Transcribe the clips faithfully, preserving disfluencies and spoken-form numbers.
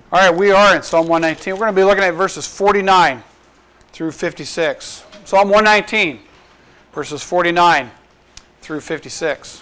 All right, we are in Psalm one nineteen. We're going to be looking at verses forty-nine through fifty-six. Psalm one nineteen, verses forty-nine through fifty-six.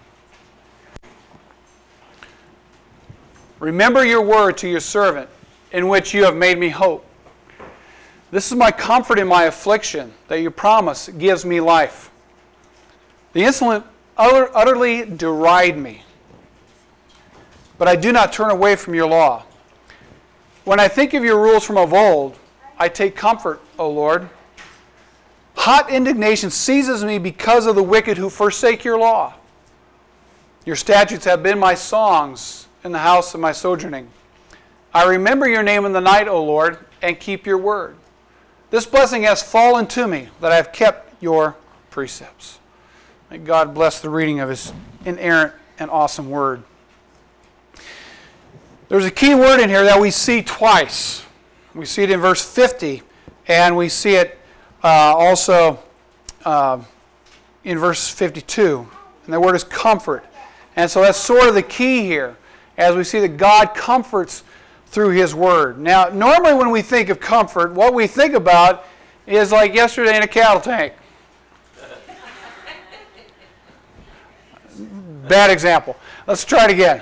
Remember your word to your servant, in which you have made me hope. This is my comfort in my affliction, that your promise gives me life. The insolent utter, utterly deride me, but I do not turn away from your law. When I think of your rules from of old, I take comfort, O Lord. Hot indignation seizes me because of the wicked who forsake your law. Your statutes have been my songs in the house of my sojourning. I remember your name in the night, O Lord, and keep your word. This blessing has fallen to me, that I have kept your precepts. May God bless the reading of his inerrant and awesome word. There's a key word in here that we see twice. We see it in verse fifty, and we see it uh, also uh, in verse fifty-two. And the word is comfort. And so that's sort of the key here, as we see that God comforts through his word. Now, normally when we think of comfort, what we think about is like yesterday in a cattle tank. Bad example. Let's try it again.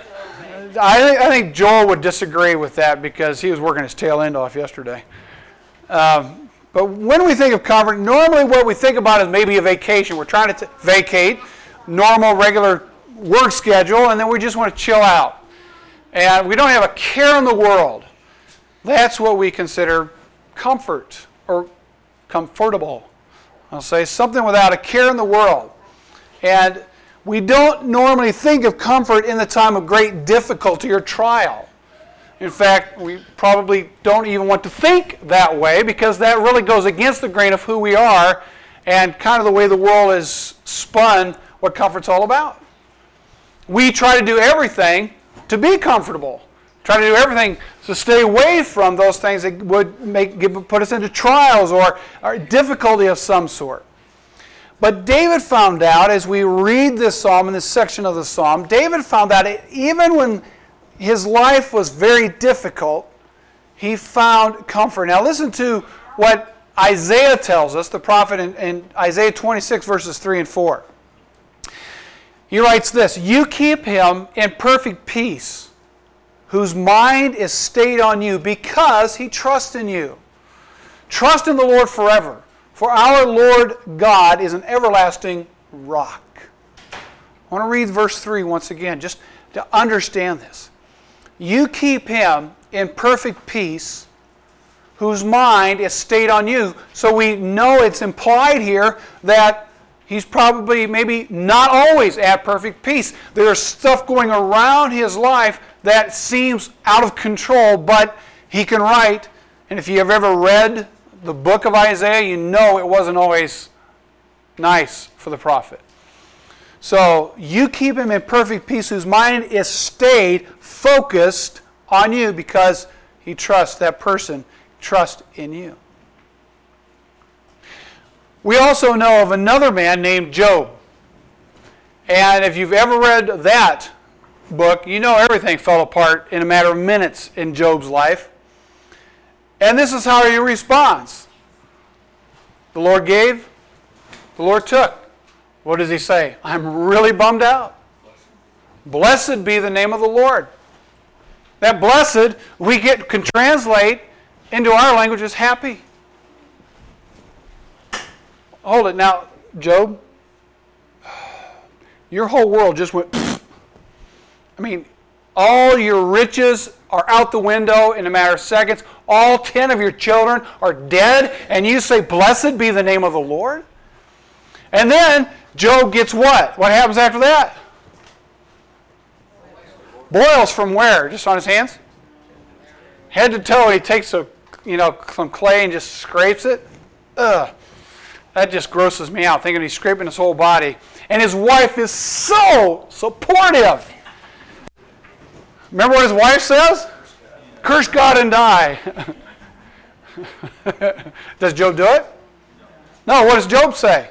I think, I think Joel would disagree with that because he was working his tail end off yesterday. Um, but when we think of comfort, normally what we think about is maybe a vacation. We're trying to t- vacate, normal, regular work schedule, and then we just want to chill out. And we don't have a care in the world. That's what we consider comfort or comfortable. I'll say something without a care in the world. And we don't normally think of comfort in the time of great difficulty or trial. In fact, we probably don't even want to think that way because that really goes against the grain of who we are and kind of the way the world is spun what comfort's all about. We try to do everything to be comfortable. Try to do everything to stay away from those things that would make give, put us into trials or, or difficulty of some sort. But David found out, as we read this psalm, in this section of the psalm, David found out even when his life was very difficult, he found comfort. Now listen to what Isaiah tells us, the prophet in, in Isaiah twenty-six, verses three and four. He writes this, "You keep him in perfect peace, whose mind is stayed on you, because he trusts in you. Trust in the Lord forever. For our Lord God is an everlasting rock." I want to read verse three once again, just to understand this. "You keep him in perfect peace, whose mind is stayed on you." So we know it's implied here that he's probably maybe not always at perfect peace. There's stuff going around his life that seems out of control, but he can write. And if you have ever read the book of Isaiah, you know it wasn't always nice for the prophet. So you keep him in perfect peace, whose mind is stayed, focused on you, because he trusts, that person trusts in you. We also know of another man named Job. And if you've ever read that book, you know everything fell apart in a matter of minutes in Job's life. And this is how he responds. The Lord gave, the Lord took. What does he say? "I'm really bummed out. Blessed be the name of the Lord." That blessed, we get can translate into our language as happy. Hold it now, Job. Your whole world just went, I mean, all your riches are out the window in a matter of seconds. All ten of your children are dead, and you say, "Blessed be the name of the Lord"? And then Job gets what? What happens after that? Boils from where? Just on his hands? Head to toe, he takes a, you know, some clay and just scrapes it. Ugh. That just grosses me out, thinking he's scraping his whole body. And his wife is so supportive. Remember what his wife says? "Curse God and die." Does Job do it? No, what does Job say?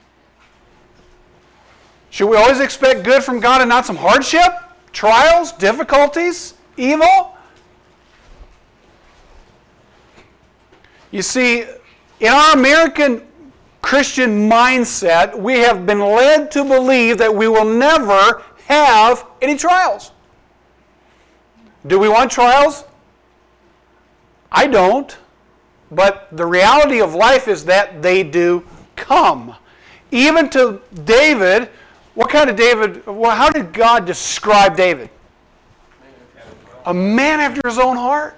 Should we always expect good from God and not some hardship, trials, difficulties, evil? You see, in our American Christian mindset, we have been led to believe that we will never have any trials. Do we want trials? I don't. But the reality of life is that they do come. Even to David, what kind of David, well, how did God describe David? A man after his own heart.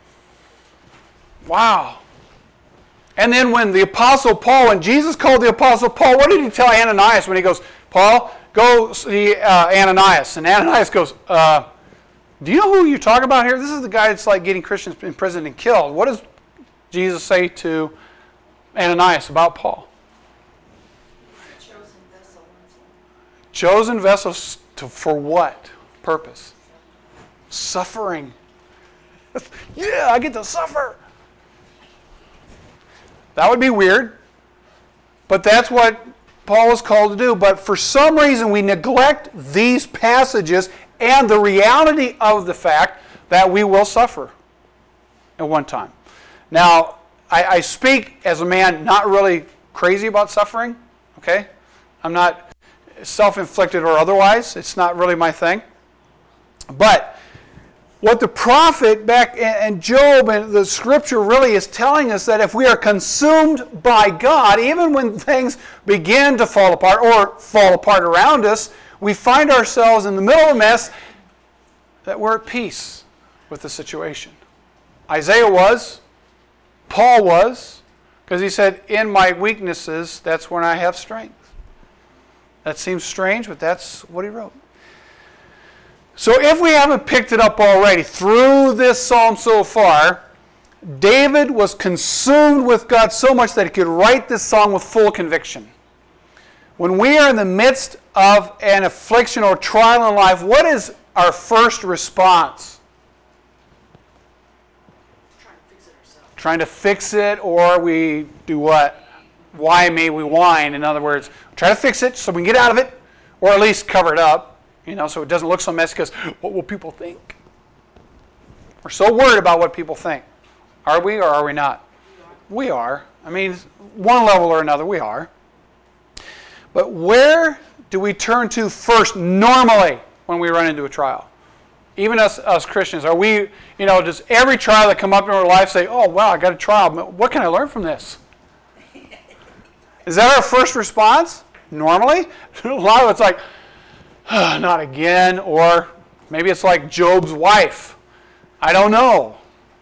Wow. And then when the Apostle Paul, when Jesus called the Apostle Paul, what did he tell Ananias when he goes, Paul, go see uh, Ananias? And Ananias goes, uh, do you know who you're talking about here? This is the guy that's like getting Christians imprisoned and killed. What does Jesus say to Ananias about Paul? Chosen vessel. Chosen vessels to, for what purpose? Suffering. Yeah, I get to suffer. That would be weird, but that's what Paul is called to do. But for some reason, we neglect these passages and the reality of the fact that we will suffer at one time. Now, I, I speak as a man not really crazy about suffering, okay? I'm not self-inflicted or otherwise. It's not really my thing. But what the prophet back in Job and the scripture really is telling us that if we are consumed by God, even when things begin to fall apart or fall apart around us, we find ourselves in the middle of a mess, that we're at peace with the situation. Isaiah was, Paul was, because he said, in my weaknesses, that's when I have strength. That seems strange, but that's what he wrote. So if we haven't picked it up already, through this psalm so far, David was consumed with God so much that he could write this song with full conviction. When we are in the midst of an affliction or trial in life, what is our first response? Trying to fix it ourselves. Trying to fix it, or we do what? Why me? We whine. In other words, try to fix it so we can get out of it, or at least cover it up. You know, so it doesn't look so messy because what will people think? We're so worried about what people think. Are we or are we not? We are. I mean, one level or another, we are. But where do we turn to first normally when we run into a trial? Even us, us Christians, are we, you know, does every trial that come up in our life say, oh, wow, I got a trial. What can I learn from this? Is that our first response? Normally? A lot of it's like, not again, or maybe it's like Job's wife. I don't know.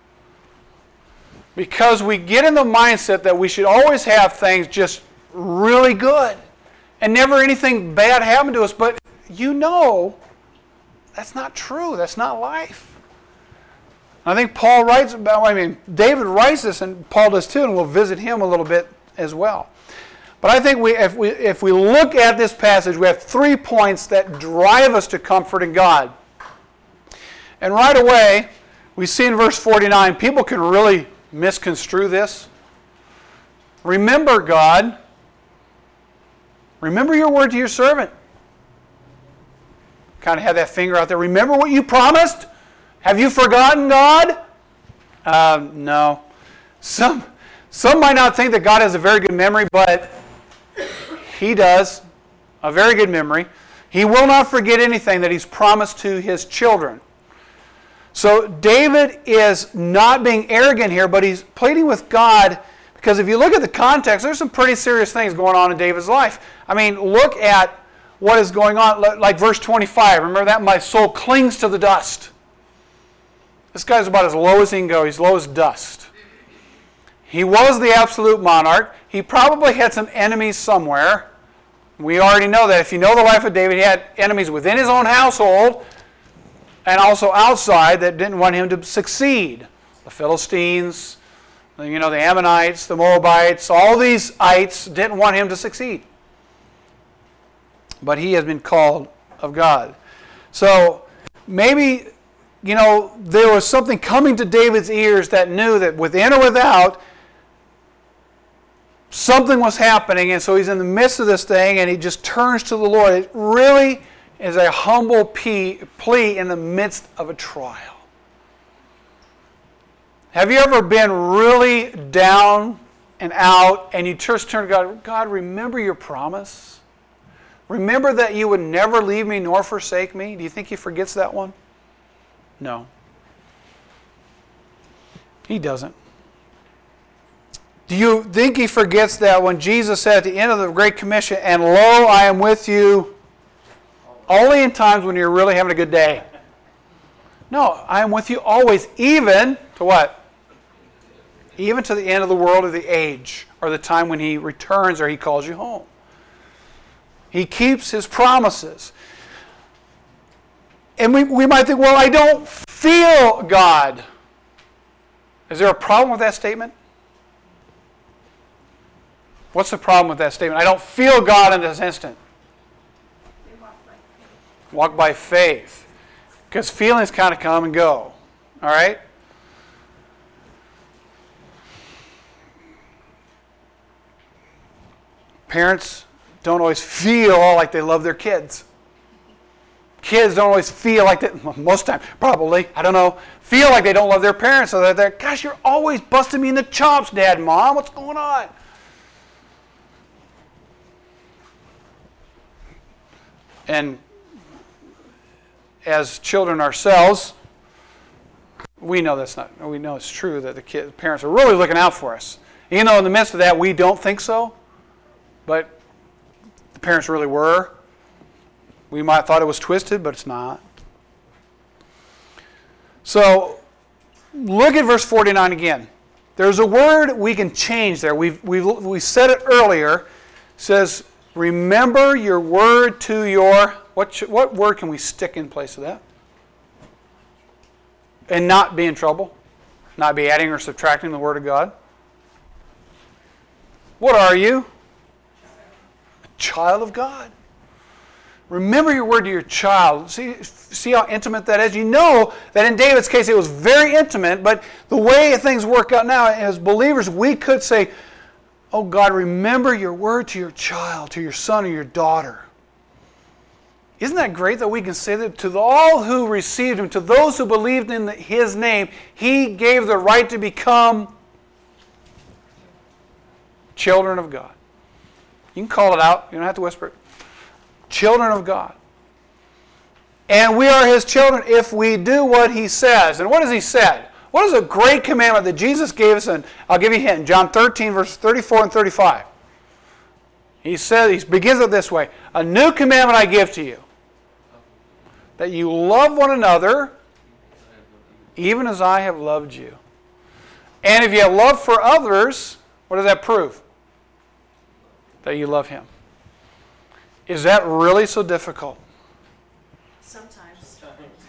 Because we get in the mindset that we should always have things just really good and never anything bad happen to us, but you know that's not true. That's not life. I think Paul writes about, I mean, David writes this, and Paul does too, and we'll visit him a little bit as well. But I think we, if we if we look at this passage, we have three points that drive us to comfort in God. And right away, we see in verse forty-nine, people can really misconstrue this. Remember, God, remember your word to your servant. Kind of have that finger out there. Remember what you promised? Have you forgotten, God? Uh, no. Some, some might not think that God has a very good memory, but He does. A very good memory. He will not forget anything that He's promised to His children. So David is not being arrogant here, but he's pleading with God, because if you look at the context, there's some pretty serious things going on in David's life. I mean, look at what is going on, like verse twenty-five. Remember that? My soul clings to the dust. This guy's about as low as he can go. He's low as dust. He was the absolute monarch. He probably had some enemies somewhere. We already know that. If you know the life of David, he had enemies within his own household and also outside that didn't want him to succeed. The Philistines, you know, the Ammonites, the Moabites, all these ites didn't want him to succeed. But he has been called of God. So maybe, you know, there was something coming to David's ears that knew that within or without, something was happening, and so he's in the midst of this thing, and he just turns to the Lord. It really is a humble plea in the midst of a trial. Have you ever been really down and out and you just turn to God, God, remember your promise? Remember that you would never leave me nor forsake me? Do you think he forgets that one? No. He doesn't. Do you think he forgets that when Jesus said at the end of the Great Commission, and lo, I am with you only in times when you're really having a good day? No, I am with you always, even to what? Even to the end of the world or the age, or the time when he returns or he calls you home. He keeps his promises. And we, we might think, well, I don't feel God. Is there a problem with that statement? What's the problem with that statement? I don't feel God in this instant. Walk by faith. Because feelings kind of come and go. All right? Parents don't always feel like they love their kids. Kids don't always feel like they, most time, probably, I don't know, feel like they don't love their parents. So they're, gosh, you're always busting me in the chops, Dad, Mom. What's going on? And as children ourselves, we know that's not, we know it's true that the kids, parents are really looking out for us. Even though in the midst of that we don't think so, but the parents really were. We might have thought it was twisted, but it's not. So, look at verse forty-nine again. There's a word we can change there. We've, we've, we said it earlier. It says, remember your word to your... What, sh- what word can we stick in place of that? And not be in trouble? Not be adding or subtracting the word of God? What are you? A child of God. Remember your word to your child. See, see how intimate that is? You know that in David's case it was very intimate, but the way things work out now, as believers, we could say, oh God, remember your word to your child, to your son or your daughter. Isn't that great that we can say that to all who received him, to those who believed in his name, he gave the right to become children of God. You can call it out. You don't have to whisper it. Children of God. And we are his children if we do what he says. And what has he said? What is a great commandment that Jesus gave us? And I'll give you a hint. John thirteen, verses thirty-four and thirty-five. He says, he begins it this way. A new commandment I give to you. That you love one another even as I have loved you. And if you have love for others, what does that prove? That you love him. Is that really so difficult? Sometimes.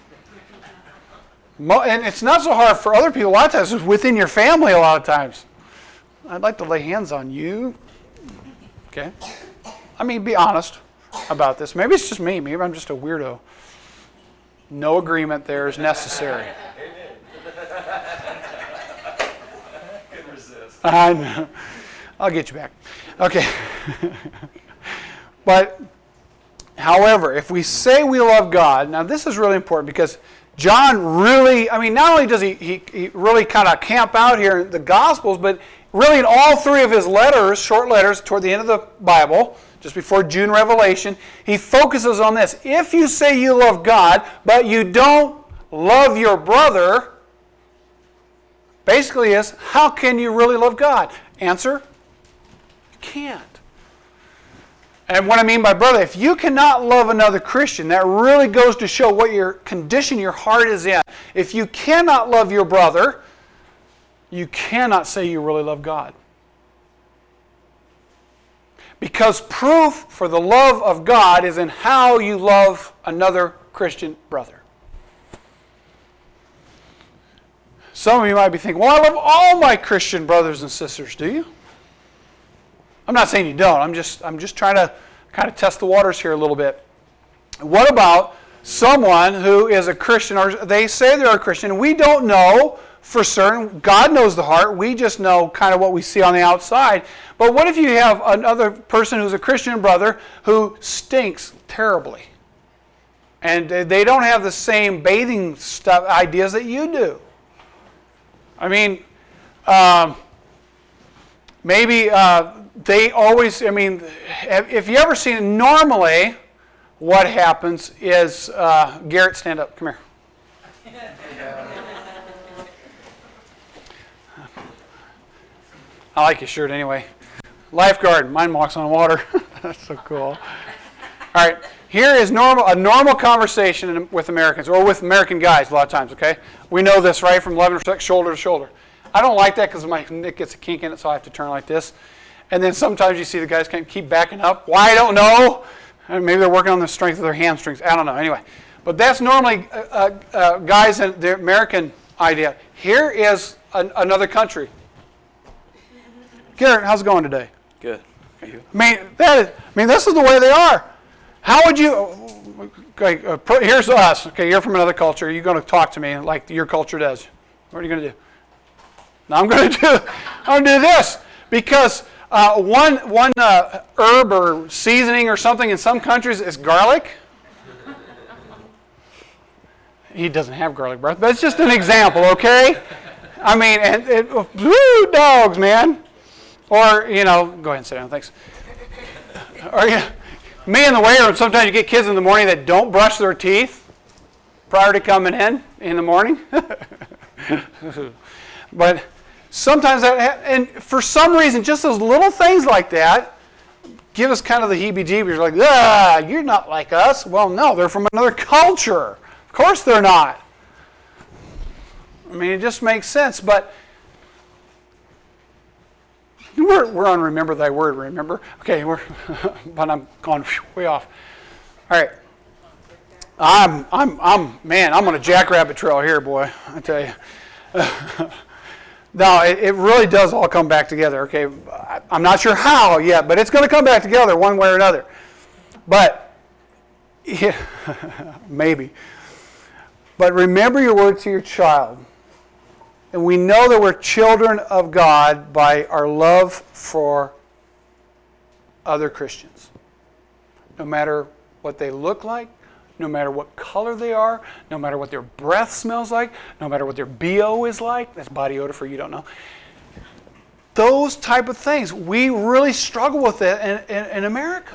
And it's not so hard for other people. A lot of times it's within your family a lot of times. I'd like to lay hands on you. Okay? I mean, be honest about this. Maybe it's just me. Maybe I'm just a weirdo. No agreement there is necessary. Couldn't resist. I know. I'll get you back. Okay. But, however, if we say we love God, now this is really important because John really, I mean, not only does he, he, he really kind of camp out here in the Gospels, but really in all three of his letters, short letters, toward the end of the Bible, just before June Revelation, he focuses on this. If you say you love God, but you don't love your brother, basically is, how can you really love God? Answer, you can't. And what I mean by brother, if you cannot love another Christian, that really goes to show what your condition your heart is in. If you cannot love your brother, you cannot say you really love God. Because proof for the love of God is in how you love another Christian brother. Some of you might be thinking, well, I love all my Christian brothers and sisters. Do you? I'm not saying you don't. I'm just, I'm just trying to kind of test the waters here a little bit. What about someone who is a Christian, or they say they're a Christian, and we don't know for certain. God knows the heart. We just know kind of what we see on the outside. But what if you have another person who's a Christian brother who stinks terribly? And they don't have the same bathing stuff ideas that you do. I mean, um, maybe uh, they always, I mean, if you ever seen, normally what happens is, uh, Garrett, stand up, come here. I like your shirt anyway. Lifeguard, mine walks on water. That's so cool. All right, here is normal a normal conversation with Americans, or with American guys a lot of times, okay? We know this, right, from eleven sex, shoulder to shoulder. I don't like that because my neck gets a kink in it, so I have to turn like this. And then sometimes you see the guys kind of keep backing up. Why, I don't know. And maybe they're working on the strength of their hamstrings. I don't know. Anyway, but that's normally uh, uh, uh, guys in the American idea. Here is an, another country. Garrett, how's it going today? Good. I mean, that is, I mean, this is the way they are. How would you? Okay, uh, here's us. Okay, you're from another culture. You're going to talk to me like your culture does. What are you going to do? No, I'm going to do. I'm going to do this because uh, one one uh, herb or seasoning or something in some countries is garlic. He doesn't have garlic breath, but it's just an example, okay? I mean, and it, woo, dogs, man. Or, you know, go ahead and sit down, thanks. Or, you know, me in the weight room, sometimes you get kids in the morning that don't brush their teeth prior to coming in in the morning. But sometimes, that, and for some reason, just those little things like that give us kind of the heebie-jeebies. Like, ah, you're not like us. Well, no, they're from another culture. Of course they're not. I mean, it just makes sense, but We're, we're on remember thy word, remember? Okay, we're, but I'm gone way off. All right. I'm, I'm, I'm, man, I'm on a jackrabbit trail here, boy, I tell you. No, it, it really does all come back together, okay? I, I'm not sure how yet, but it's going to come back together one way or another. But, yeah, maybe. But remember your word to your child. And we know that we're children of God by our love for other Christians. No matter what they look like, no matter what color they are, no matter what their breath smells like, no matter what their B O is like, that's body odor for you don't know. Those type of things, we really struggle with it in, in, in America.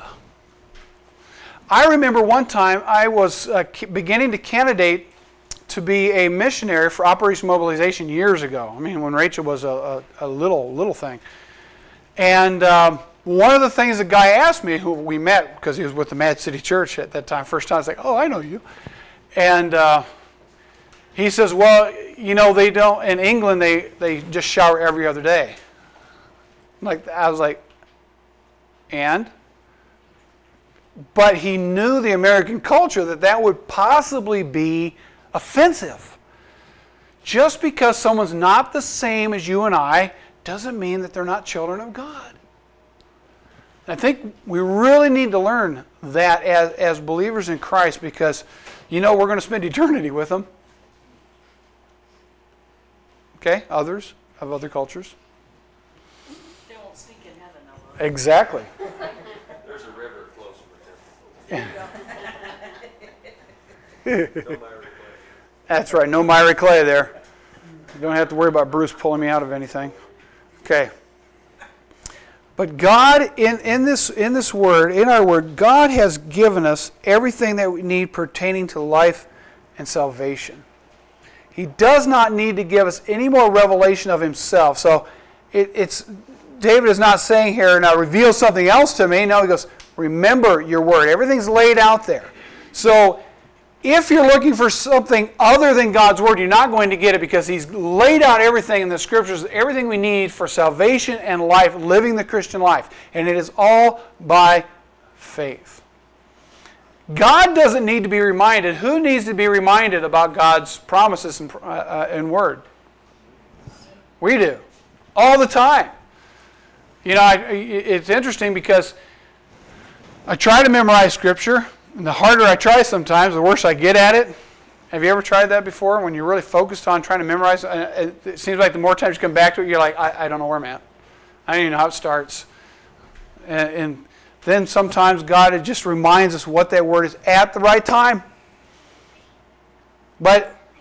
I remember one time I was uh, beginning to candidate to be a missionary for Operation Mobilization years ago. I mean, when Rachel was a, a, a little little thing. And um, one of the things the guy asked me, who we met because he was with the Mad City Church at that time, first time, I was like, oh, I know you. And uh, he says, well, you know, they don't, in England, they, they just shower every other day. Like, I was like, and? But he knew the American culture that that would possibly be offensive. Just because someone's not the same as you and I doesn't mean that they're not children of God. I think we really need to learn that as, as believers in Christ because, you know, we're going to spend eternity with them. Okay? Others of other cultures. They won't sneak in heaven, though. Exactly. There's a river flows from it. No Myra Clay. That's right. No Myra Clay there. You don't have to worry about Bruce pulling me out of anything. Okay. But God, in, in this in this word, in our word, God has given us everything that we need pertaining to life and salvation. He does not need to give us any more revelation of himself. So it, it's David is not saying here, now reveal something else to me. No, he goes, remember your word. Everything's laid out there. So if you're looking for something other than God's word, you're not going to get it because he's laid out everything in the scriptures, everything we need for salvation and life, living the Christian life. And it is all by faith. God doesn't need to be reminded. Who needs to be reminded about God's promises and, uh, and word? We do. All the time. You know, I, it's interesting because I try to memorize scripture. And the harder I try sometimes, the worse I get at it. Have you ever tried that before? When you're really focused on trying to memorize, it seems like the more times you come back to it, you're like, I, I don't know where I'm at. I don't even know how it starts. And, and then sometimes God just reminds us what that word is at the right time. But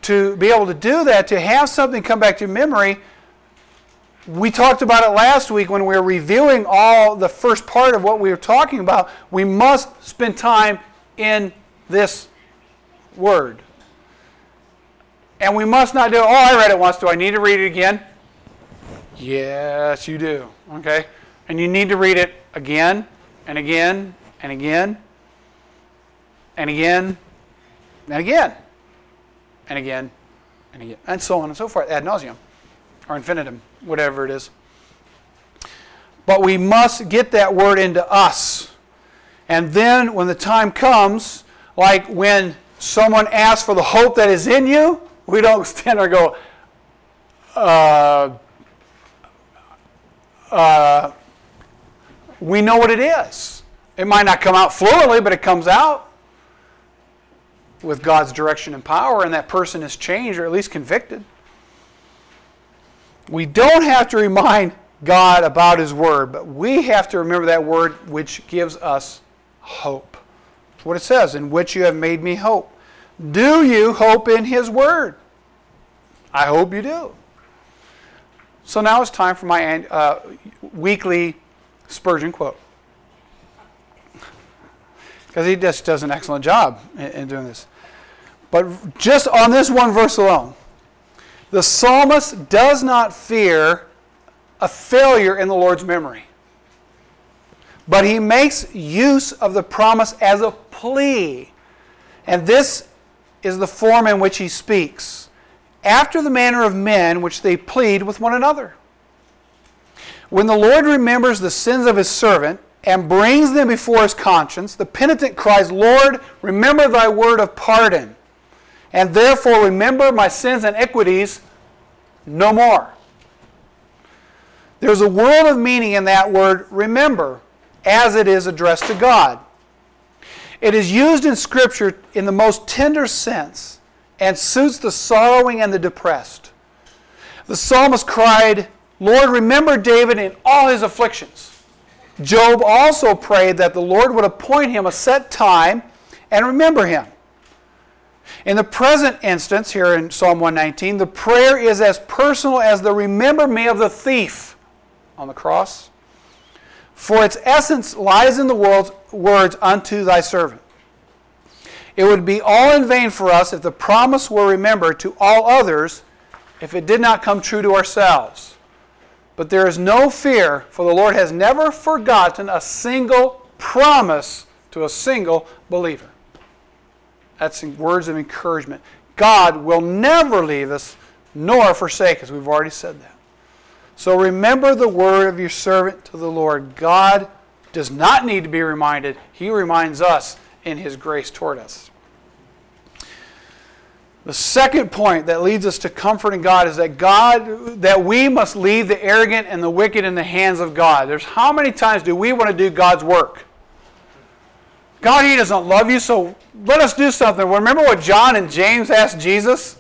to be able to do that, to have something come back to memory, we talked about it last week when we were reviewing all the first part of what we were talking about. We must spend time in this Word. And we must not do, oh, I read it once. Do I need to read it again? Yes, you do. Okay? And you need to read it again and again and again and again and again and again and again and so on and so forth, ad nauseum or infinitum, whatever it is. But we must get that word into us. And then when the time comes, like when someone asks for the hope that is in you, we don't stand there and go, uh, uh, we know what it is. It might not come out fluently, but it comes out with God's direction and power, and that person is changed or at least convicted. We don't have to remind God about His Word, but we have to remember that Word which gives us hope. That's what it says, in which you have made me hope. Do you hope in His Word? I hope you do. So now it's time for my uh, weekly Spurgeon quote. Because he just does an excellent job in, in doing this. But just on this one verse alone, the psalmist does not fear a failure in the Lord's memory. But he makes use of the promise as a plea. And this is the form in which he speaks. After the manner of men which they plead with one another. When the Lord remembers the sins of His servant and brings them before His conscience, the penitent cries, Lord, remember Thy word of pardon, and therefore remember my sins and iniquities no more. There's a world of meaning in that word, remember, as it is addressed to God. It is used in Scripture in the most tender sense and suits the sorrowing and the depressed. The psalmist cried, Lord, remember David in all his afflictions. Job also prayed that the Lord would appoint him a set time and remember him. In the present instance, here in Psalm one nineteen, the prayer is as personal as the remember me of the thief on the cross. For its essence lies in the world's words, unto thy servant. It would be all in vain for us if the promise were remembered to all others if it did not come true to ourselves. But there is no fear, for the Lord has never forgotten a single promise to a single believer. That's words of encouragement. God will never leave us nor forsake us. We've already said that. So remember the word of your servant to the Lord. God does not need to be reminded. He reminds us in His grace toward us. The second point that leads us to comfort in God is that God, that we must leave the arrogant and the wicked in the hands of God. There's how many times do we want to do God's work? God, He doesn't love you, so let us do something. Remember what John and James asked Jesus?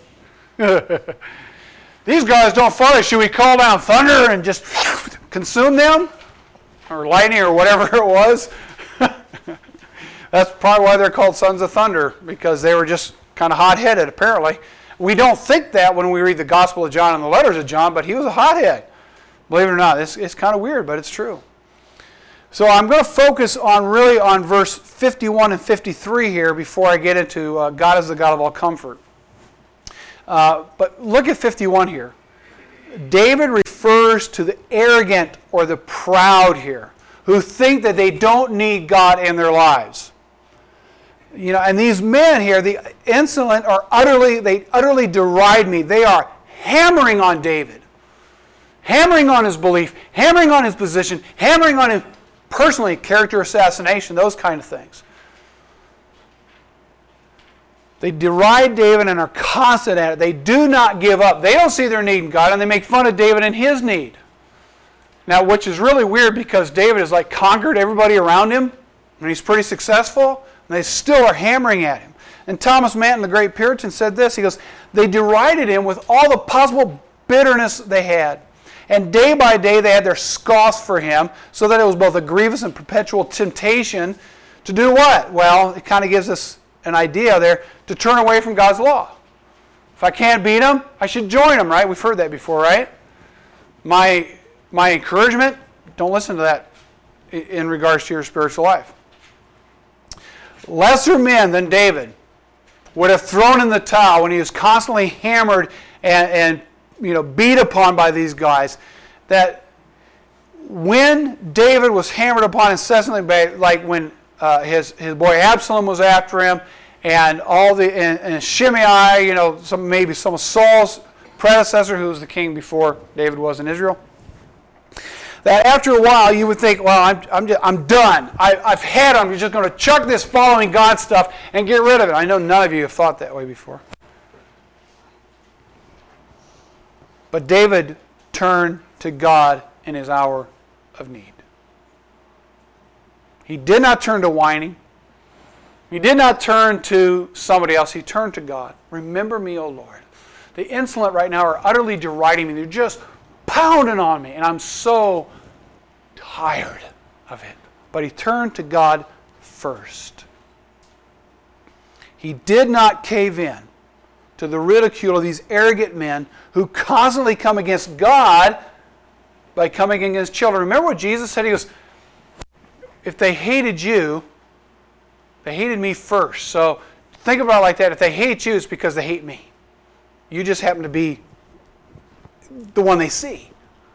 These guys don't follow. Should we call down thunder and just consume them? Or lightning or whatever it was? That's probably why they're called sons of thunder, because they were just kind of hot-headed, apparently. We don't think that when we read the Gospel of John and the letters of John, but he was a hothead. Believe it or not, it's, it's kind of weird, but it's true. So I'm going to focus on really on verse fifty-one and fifty-three here before I get into uh, God is the God of all comfort. Uh, but look at fifty-one here. David refers to the arrogant or the proud here, who think that they don't need God in their lives. You know, and these men here, the insolent, are utterly, they utterly deride me. They are hammering on David, hammering on his belief, hammering on his position, hammering on him personally, character assassination, those kind of things. They deride David and are constant at it. They do not give up. They don't see their need in God, and they make fun of David and his need. Now, which is really weird because David has like conquered everybody around him, and he's pretty successful, and they still are hammering at him. And Thomas Manton, the great Puritan, said this. He goes, they derided him with all the possible bitterness they had. And day by day they had their scoffs for him, so that it was both a grievous and perpetual temptation to do what? Well, it kind of gives us an idea there, to turn away from God's law. If I can't beat them, I should join them, right? We've heard that before, right? My, my encouragement, don't listen to that in regards to your spiritual life. Lesser men than David would have thrown in the towel when he was constantly hammered and, and you know, beat upon by these guys. That when David was hammered upon incessantly, by, like when uh, his his boy Absalom was after him, and all the and, and Shimei, you know, some maybe some of Saul's predecessor, who was the king before David was in Israel. That after a while you would think, well, I'm I'm just, I'm done. I, I've had them. You're just going to chuck this following God stuff and get rid of it. I know none of you have thought that way before. But David turned to God in his hour of need. He did not turn to whining. He did not turn to somebody else. He turned to God. Remember me, O Lord. The insolent right now are utterly deriding me. They're just pounding on me, and I'm so tired of it. But he turned to God first. He did not cave in to the ridicule of these arrogant men who constantly come against God by coming against children. Remember what Jesus said? He goes, if they hated you, they hated me first. So think about it like that. If they hate you, it's because they hate me. You just happen to be the one they see.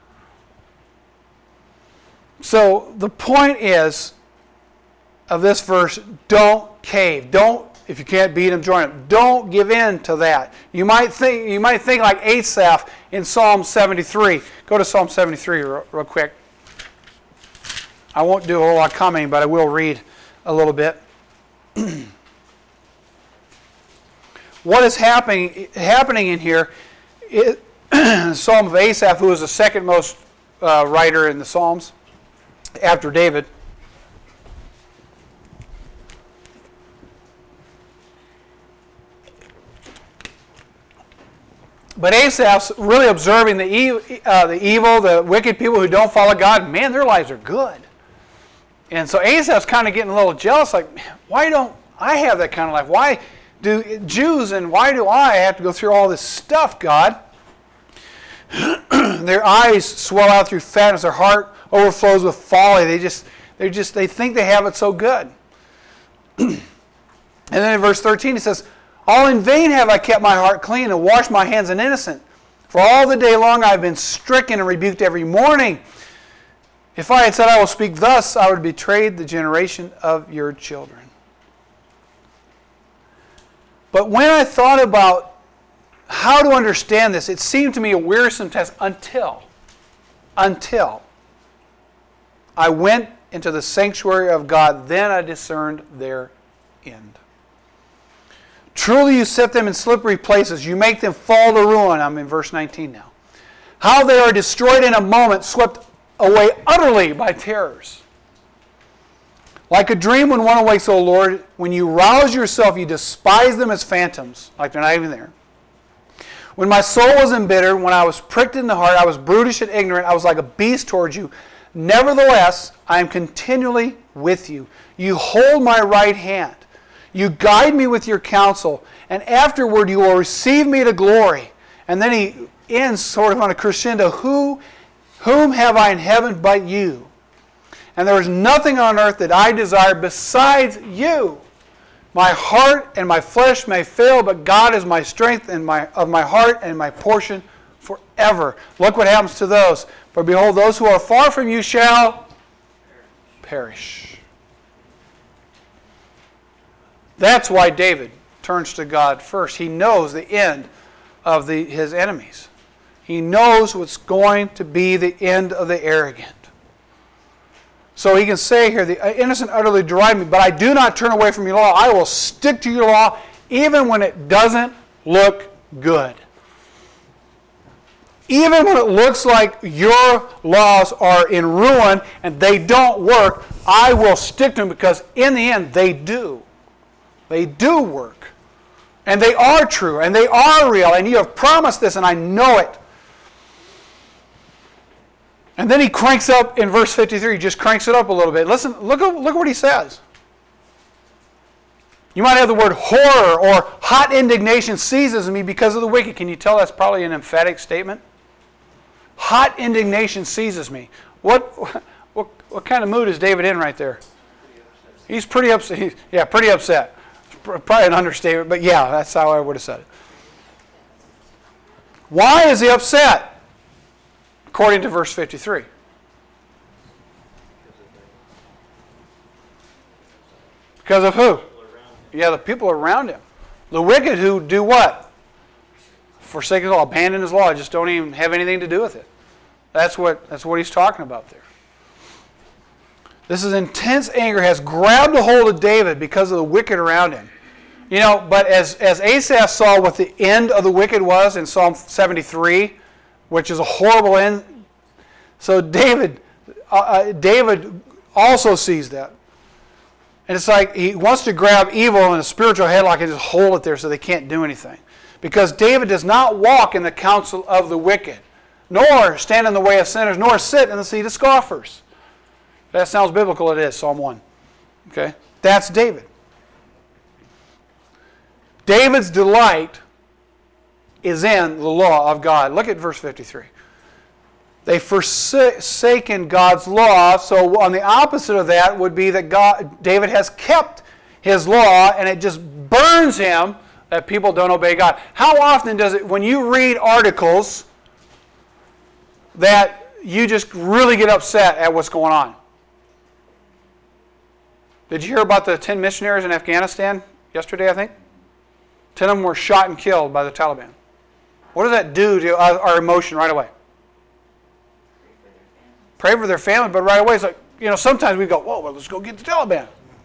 So the point is of this verse, don't cave. Don't, if you can't beat them, join them. Don't give in to that. You might think you might think like Asaph in Psalm seventy-three. Go to Psalm seventy-three real, real quick. I won't do a whole lot of commenting, but I will read a little bit. What is happening happening in here? It, Psalm of Asaph, who is the second most uh, writer in the Psalms after David. But Asaph's really observing the, e- uh, the evil, the wicked people who don't follow God. Man, their lives are good. And so Asaph's kind of getting a little jealous, like, why don't I have that kind of life? Why do Jews and why do I have to go through all this stuff, God? Their eyes swell out through fatness. Their heart overflows with folly. They just, they just, they think they have it so good. And then in verse thirteen it says, all in vain have I kept my heart clean and washed my hands in innocent. For all the day long I have been stricken and rebuked every morning. If I had said I will speak thus, I would have betrayed the generation of your children. But when I thought about how to understand this, it seemed to me a wearisome task until, until I went into the sanctuary of God, then I discerned their end. Truly you set them in slippery places. You make them fall to ruin. I'm in verse nineteen now. How they are destroyed in a moment, swept away utterly by terrors. Like a dream when one awakes, O Lord, when you rouse yourself, you despise them as phantoms, like they're not even there. When my soul was embittered, when I was pricked in the heart, I was brutish and ignorant, I was like a beast towards you. Nevertheless, I am continually with you. You hold my right hand. You guide me with your counsel, and afterward you will receive me to glory. And then he ends sort of on a crescendo. Who, whom have I in heaven but you? And there is nothing on earth that I desire besides you. My heart and my flesh may fail, but God is my strength and my of my heart and my portion forever. Look what happens to those. For behold, those who are far from you shall perish. That's why David turns to God first. He knows the end of the, his enemies. He knows what's going to be the end of the arrogant. So he can say here, the innocent utterly deride me, but I do not turn away from your law. I will stick to your law even when it doesn't look good. Even when it looks like your laws are in ruin and they don't work, I will stick to them because in the end they do. They do work. And they are true. And they are real. And you have promised this and I know it. And then he cranks up in verse fifty-three. He just cranks it up a little bit. Listen, look at, look at what he says. You might have the word horror or hot indignation seizes me because of the wicked. Can you tell that's probably an emphatic statement? Hot indignation seizes me. What, what, what kind of mood is David in right there? He's pretty upset. He's, yeah, pretty upset. Probably an understatement, but yeah, that's how I would have said it. Why is he upset? According to verse fifty-three. Because of who? Yeah, the people around him. The wicked who do what? Forsake his law, abandon his law, just don't even have anything to do with it. That's what, that's what he's talking about there. This is intense anger has grabbed a hold of David because of the wicked around him. You know, but as, as Asaph saw what the end of the wicked was in Psalm seventy-three, which is a horrible end, so David, uh, David also sees that. And it's like he wants to grab evil in a spiritual headlock and just hold it there so they can't do anything. Because David does not walk in the counsel of the wicked, nor stand in the way of sinners, nor sit in the seat of scoffers. That sounds biblical, it is, Psalm one. Okay? That's David. David's delight is in the law of God. Look at verse fifty-three. They forsaken God's law, so on the opposite of that would be that God, David has kept his law, and it just burns him that people don't obey God. How often does it, when you read articles, that you just really get upset at what's going on? Did you hear about the ten missionaries in Afghanistan yesterday, I think? Ten of them were shot and killed by the Taliban. What does that do to our emotion right away? Pray for their family, but right away it's like, you know, sometimes we go, whoa, well, let's go get the Taliban.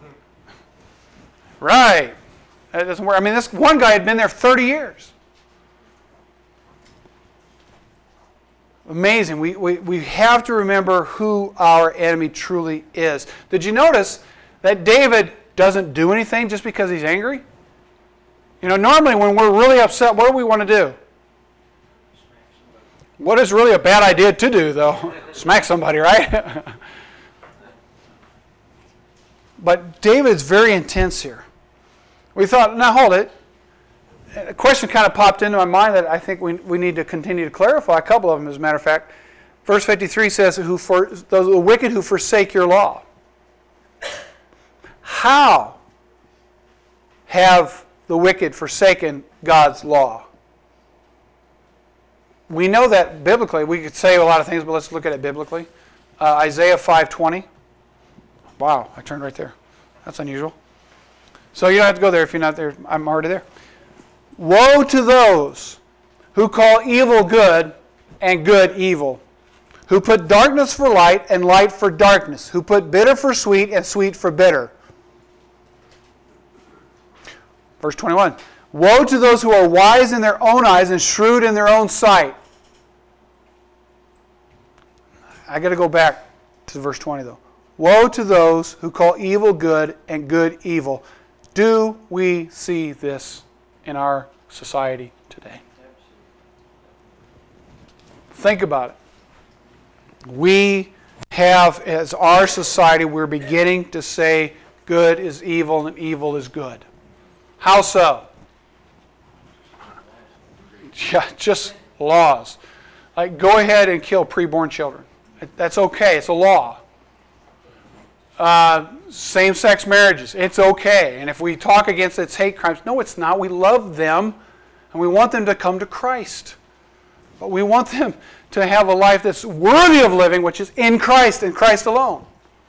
Right. That doesn't work. I mean, this one guy had been there thirty years. Amazing. We, we, we have to remember who our enemy truly is. Did you notice that David doesn't do anything just because he's angry? You know, normally when we're really upset, what do we want to do? What is really a bad idea to do, though? Smack somebody, right? But David's very intense here. We thought, now hold it. A question kind of popped into my mind that I think we, we need to continue to clarify, a couple of them as a matter of fact. Verse fifty-three says, "Who for, those the wicked who forsake your law." How have the wicked forsaken God's law? We know that biblically. We could say a lot of things, but let's look at it biblically. Uh, Isaiah five twenty. Wow, I turned right there. That's unusual. So you don't have to go there if you're not there. I'm already there. Woe to those who call evil good and good evil, who put darkness for light and light for darkness, who put bitter for sweet and sweet for bitter. Verse twenty-one. Woe to those who are wise in their own eyes and shrewd in their own sight. I got to go back to verse twenty though. Woe to those who call evil good and good evil. Do we see this in our society today? Think about it. We have, as our society, we're beginning to say good is evil and evil is good. How so? Yeah, just laws. Like, go ahead and kill preborn children. That's okay. It's a law. Uh, same-sex marriages. It's okay. And if we talk against it, it's hate crimes. No, it's not. We love them, and we want them to come to Christ. But we want them to have a life that's worthy of living, which is in Christ and Christ alone.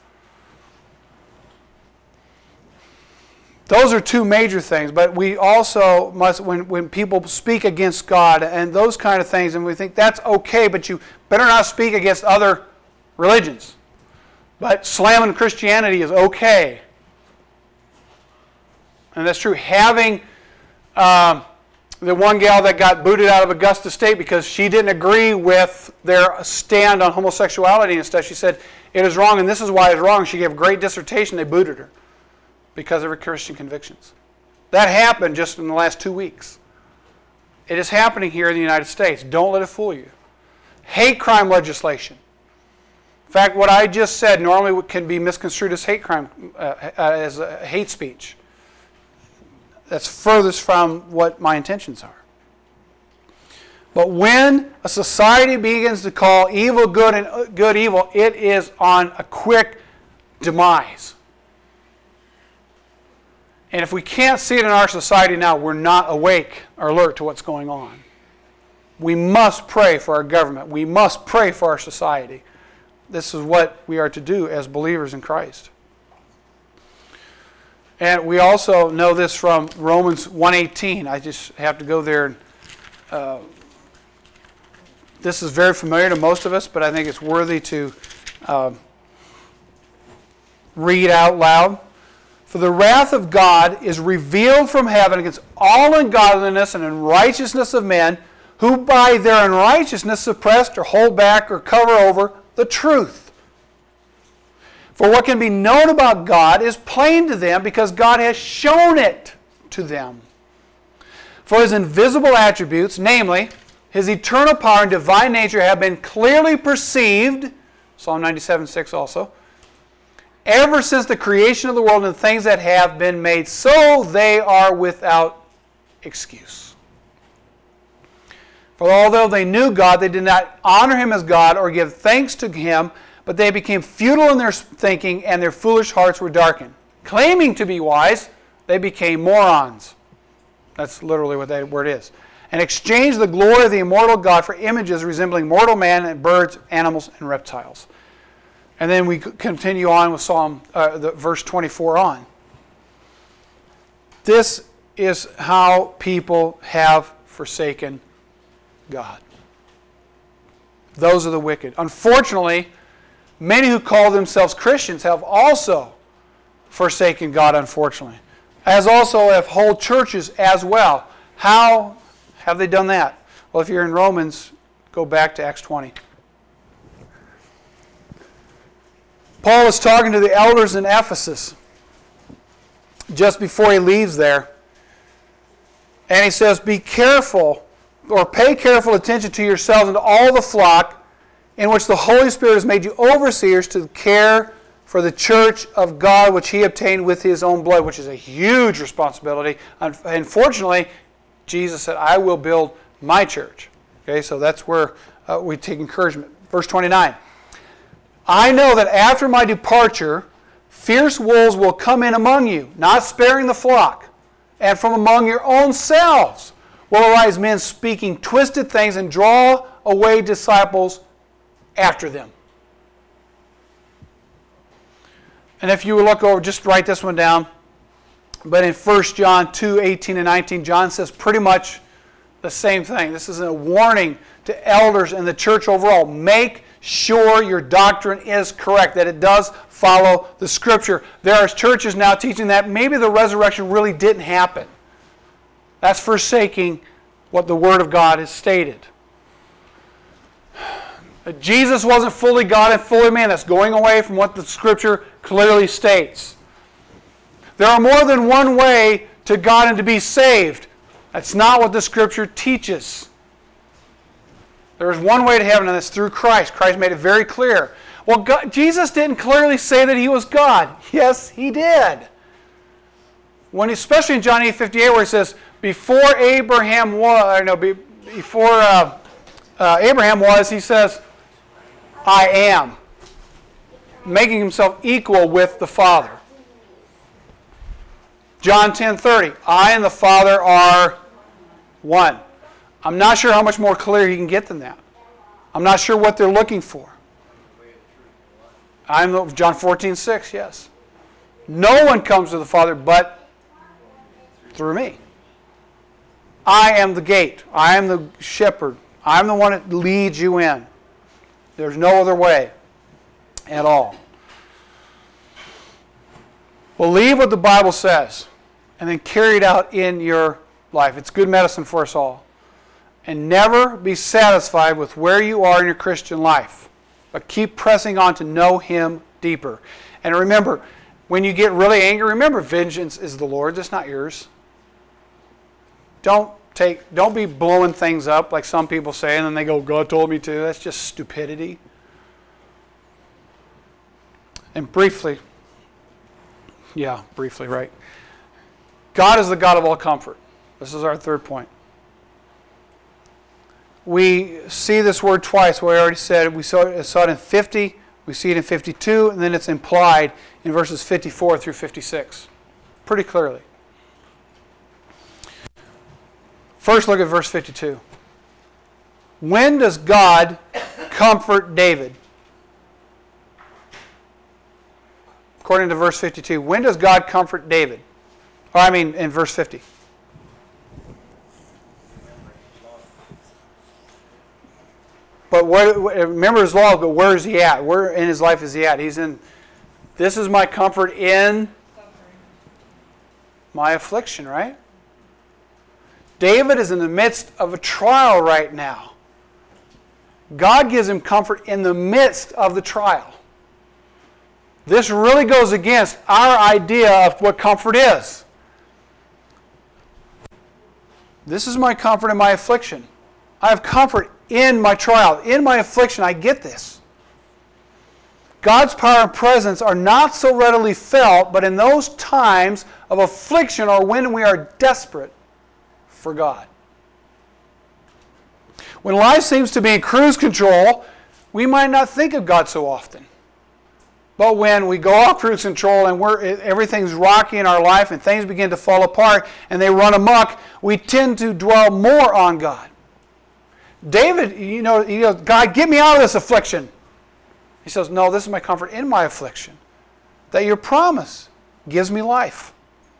Those are two major things, but we also must, when, when people speak against God and those kind of things, and we think that's okay, but you better not speak against other religions. But slamming Christianity is okay. And that's true. Having um, the one gal that got booted out of Augusta State because she didn't agree with their stand on homosexuality and stuff, she said, it is wrong and this is why it's wrong. She gave a great dissertation. They booted her because of her Christian convictions. That happened just in the last two weeks. It is happening here in the United States. Don't let it fool you. Hate crime legislation. In fact, what I just said normally can be misconstrued as hate crime, uh, uh, as uh, hate speech. that's furthest from what my intentions are. But when a society begins to call evil good and good evil, it is on a quick demise. And if we can't see it in our society now, we're not awake or alert to what's going on. We must pray for our government. We must pray for our society. This is what we are to do as believers in Christ. And we also know this from Romans one eighteen. I just have to go there. Uh, this is very familiar to most of us, but I think it's worthy to uh, read out loud. For the wrath of God is revealed from heaven against all ungodliness and unrighteousness of men, who by their unrighteousness suppress or hold back or cover over the truth. For what can be known about God is plain to them, because God has shown it to them. For his invisible attributes, namely his eternal power and divine nature, have been clearly perceived, Psalm ninety-seven six also, ever since the creation of the world and the things that have been made, so they are without excuse. For although they knew God, they did not honor him as God or give thanks to him, but they became futile in their thinking, and their foolish hearts were darkened. Claiming to be wise, they became morons. That's literally what that word is. And exchanged the glory of the immortal God for images resembling mortal man and birds, animals, and reptiles. And then we continue on with Psalm, uh, the verse twenty-four on. This is how people have forsaken God. Those are the wicked. Unfortunately, many who call themselves Christians have also forsaken God, unfortunately. As also have whole churches as well. How have they done that? Well, if you're in Romans, go back to Acts twenty. Paul is talking to the elders in Ephesus just before he leaves there. And he says, be careful, or pay careful attention to yourselves and to all the flock in which the Holy Spirit has made you overseers to care for the church of God, which he obtained with his own blood, which is a huge responsibility. Unfortunately, Jesus said, I will build my church. Okay, so that's where uh, we take encouragement. Verse twenty-nine. I know that after my departure, fierce wolves will come in among you, not sparing the flock. And from among your own selves will arise men speaking twisted things and draw away disciples after them. And if you look over, just write this one down. But in First John two, eighteen and nineteen, John says pretty much the same thing. This is a warning to elders in the church overall. Make sure your doctrine is correct, that it does follow the Scripture. There are churches now teaching that maybe the resurrection really didn't happen. That's forsaking what the Word of God has stated. That Jesus wasn't fully God and fully man. That's going away from what the Scripture clearly states. There are more than one way to God and to be saved. That's not what the Scripture teaches. There is one way to heaven, and that's through Christ. Christ made it very clear. Well, God, Jesus didn't clearly say that he was God. Yes, he did. When, especially in John eight fifty-eight, where he says, before Abraham was, or no, before uh, uh, Abraham was, he says, I am. Making himself equal with the Father. John ten thirty, I and the Father are one. I'm not sure how much more clear you can get than that. I'm not sure what they're looking for. I'm John fourteen six, yes. No one comes to the Father but through me. I am the gate. I am the shepherd. I'm the one that leads you in. There's no other way at all. Believe what the Bible says and then carry it out in your life. It's good medicine for us all. And never be satisfied with where you are in your Christian life, but keep pressing on to know him deeper. And remember, when you get really angry, remember vengeance is the Lord's, it's not yours. Don't take, don't be blowing things up like some people say, and then they go, God told me to. That's just stupidity. And briefly, yeah, briefly, right. God is the God of all comfort. This is our third point. We see this word twice. We already said we saw it, saw it in fifty, we see it in fifty-two, and then it's implied in verses fifty-four through fifty-six. Pretty clearly. First, look at verse fifty-two. When does God comfort David? According to verse fifty-two, when does God comfort David? Or I mean, in verse fifty. But where, remember his law, but where is he at? Where in his life is he at? He's in, this is my comfort in my affliction, right? David is in the midst of a trial right now. God gives him comfort in the midst of the trial. This really goes against our idea of what comfort is. This is my comfort in my affliction. I have comfort in my trial, in my affliction. I get this. God's power and presence are not so readily felt, but in those times of affliction or when we are desperate for God. When life seems to be in cruise control, we might not think of God so often. But when we go off cruise control and we're, everything's rocky in our life and things begin to fall apart and they run amok, we tend to dwell more on God. David, you know, he goes, God, get me out of this affliction. He says, no, this is my comfort in my affliction. That your promise gives me life.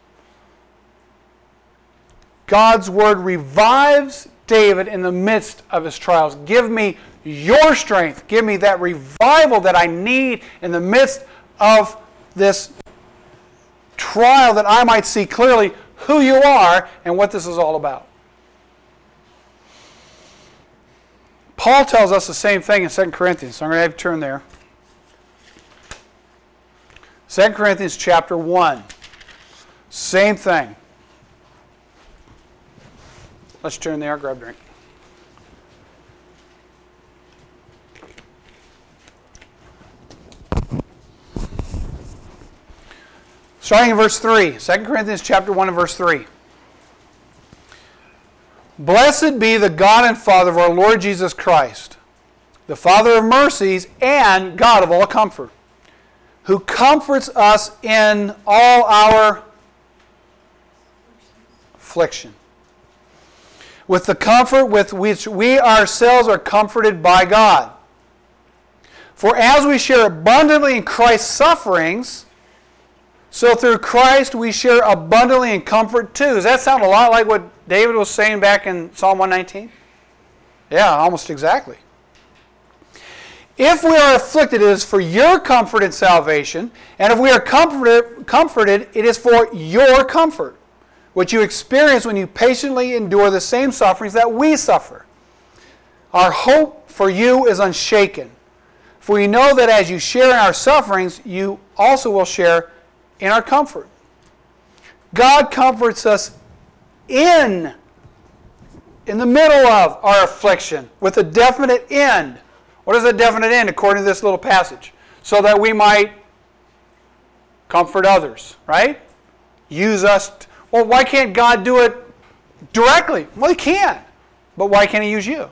God's word revives David in the midst of his trials. Give me your strength. Give me that revival that I need in the midst of this trial, that I might see clearly who you are and what this is all about. Paul tells us the same thing in Second Corinthians, so I'm going to have you turn there. Second Corinthians chapter one. Same thing. Let's turn there, grab a drink. Starting in verse three. Second Corinthians chapter one and verse three. Blessed be the God and Father of our Lord Jesus Christ, the Father of mercies and God of all comfort, who comforts us in all our affliction, with the comfort with which we ourselves are comforted by God. For as we share abundantly in Christ's sufferings, so through Christ we share abundantly in comfort too. Does that sound a lot like what David was saying back in Psalm one nineteen? Yeah, almost exactly. If we are afflicted, it is for your comfort and salvation. And if we are comforted, comforted, it is for your comfort, which you experience when you patiently endure the same sufferings that we suffer. Our hope for you is unshaken. For we know that as you share in our sufferings, you also will share in our comfort. God comforts us in, in the middle of our affliction, with a definite end. What is a definite end according to this little passage? So that we might comfort others, right? Use us. T- well, why can't God do it directly? Well, He can. But why can't He use you?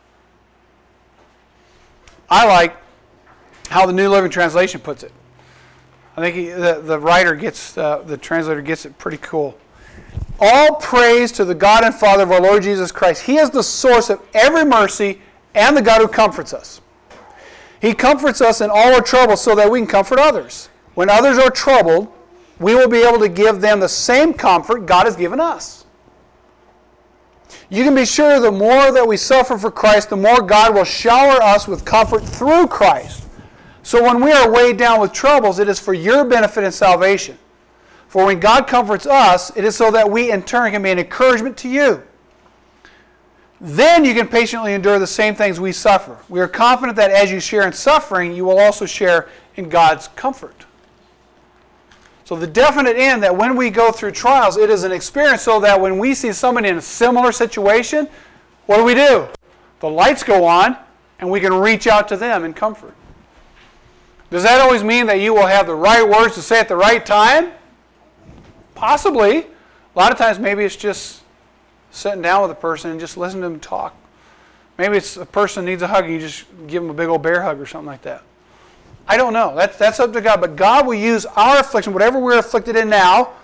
I like how the New Living Translation puts it. I think he, the, the writer gets, uh, the translator gets it pretty cool. All praise to the God and Father of our Lord Jesus Christ. He is the source of every mercy and the God who comforts us. He comforts us in all our troubles so that we can comfort others. When others are troubled, we will be able to give them the same comfort God has given us. You can be sure the more that we suffer for Christ, the more God will shower us with comfort through Christ. So when we are weighed down with troubles, it is for your benefit and salvation. For when God comforts us, it is so that we in turn can be an encouragement to you. Then you can patiently endure the same things we suffer. We are confident that as you share in suffering, you will also share in God's comfort. So the definite end that when we go through trials, it is an experience so that when we see somebody in a similar situation, what do we do? The lights go on and we can reach out to them in comfort. Does that always mean that you will have the right words to say at the right time? Possibly. A lot of times maybe it's just sitting down with a person and just listening to them talk. Maybe it's a person needs a hug and you just give them a big old bear hug or something like that. I don't know. That's, that's up to God. But God will use our affliction, whatever we're afflicted in now,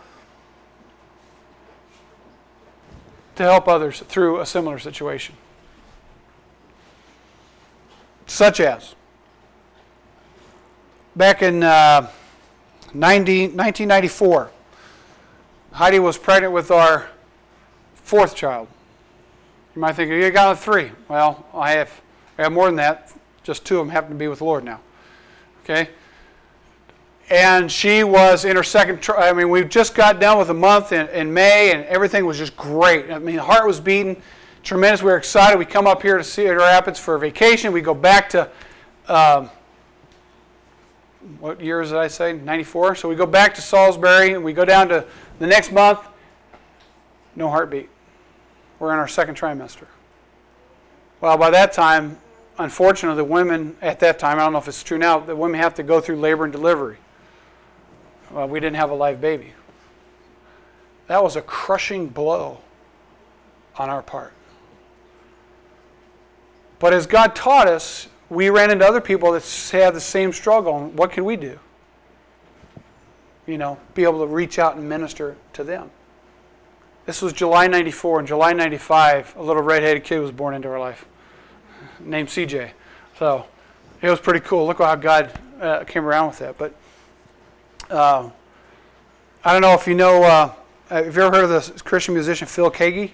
to help others through a similar situation. Such as, back in uh, nineteen ninety-four, Heidi was pregnant with our fourth child. You might think, you got three. Well, I have, I have more than that. Just two of them happen to be with the Lord now. Okay? And she was in her second, tri- I mean, we just got done with a month in, in May, and everything was just great. I mean, the heart was beating tremendous. We were excited. We come up here to Cedar Rapids for a vacation. We go back to, um, what years did I say? ninety-four. So we go back to Salisbury, and we go down to the next month. No heartbeat. We're in our second trimester. Well, by that time, unfortunately, the women at that time, I don't know if it's true now, the women have to go through labor and delivery. Well, we didn't have a live baby. That was a crushing blow on our part. But as God taught us, we ran into other people that had the same struggle. And what could we do? You know, be able to reach out and minister to them. This was July ninety-four. In July ninety-five, a little red-headed kid was born into our life named C J. So it was pretty cool. Look how God uh, came around with that. But uh, I don't know if you know, uh, have you ever heard of the Christian musician Phil Keaggy?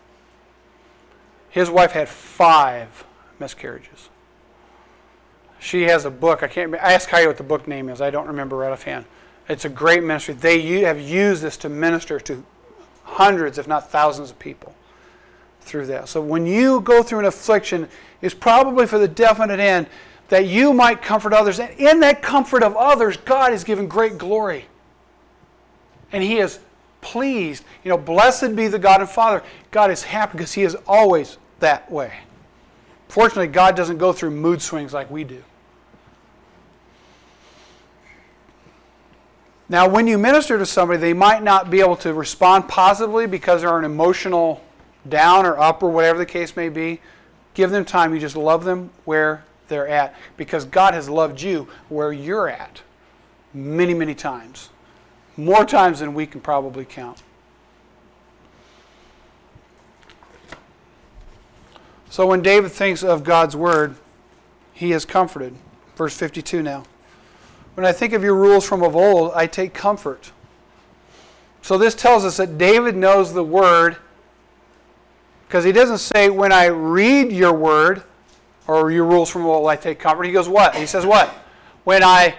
His wife had five miscarriages. She has a book. I can't. I asked Heidi what the book name is. I don't remember right offhand. It's a great ministry. They have used this to minister to hundreds, if not thousands, of people through that. So when you go through an affliction, it's probably for the definite end that you might comfort others. And in that comfort of others, God is given great glory. And He is pleased. You know, blessed be the God and Father. God is happy because He is always that way. Fortunately, God doesn't go through mood swings like we do. Now, when you minister to somebody, they might not be able to respond positively because they're an emotional down or up or whatever the case may be. Give them time. You just love them where they're at because God has loved you where you're at many, many times. More times than we can probably count. So when David thinks of God's word, he is comforted. Verse fifty-two now. When I think of your rules from of old, I take comfort. So this tells us that David knows the word because he doesn't say, when I read your word or your rules from of old, I take comfort. He goes, what? He says, what? When I...